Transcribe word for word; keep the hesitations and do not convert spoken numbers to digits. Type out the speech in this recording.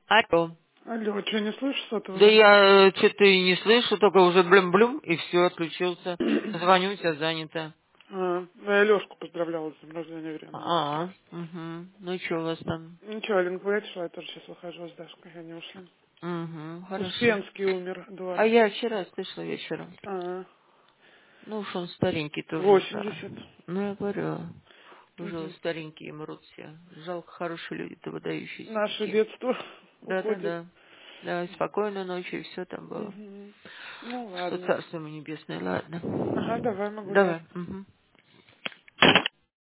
Алло. Алло, что, не слышишь сотовый, Да да? я что-то и не слышу, только уже блюм-блюм, и все, отключился. Звоню, тебя занято. А, я Лёшку поздравляла с днем рождения временно. А, угу. Ну и что у вас там? Ничего, Алина гулять шла, я тоже сейчас выхожу с Дашкой, они ушли. Угу, хорошо. Успенский умер, А Эдуард. я вчера слышала вечером. А, Ну уж он старенький тоже уже. восемьдесят. Ну я говорю, уже Угу. старенькие мрут все. Жалко, хорошие люди-то выдающиеся Наше такие. детство уходит. Да-да-да. Да, и спокойной ночи, и все там было. Угу. Ну Что ладно. царство ему небесное, ладно. Ага, давай, мы Давай. гулять. Угу.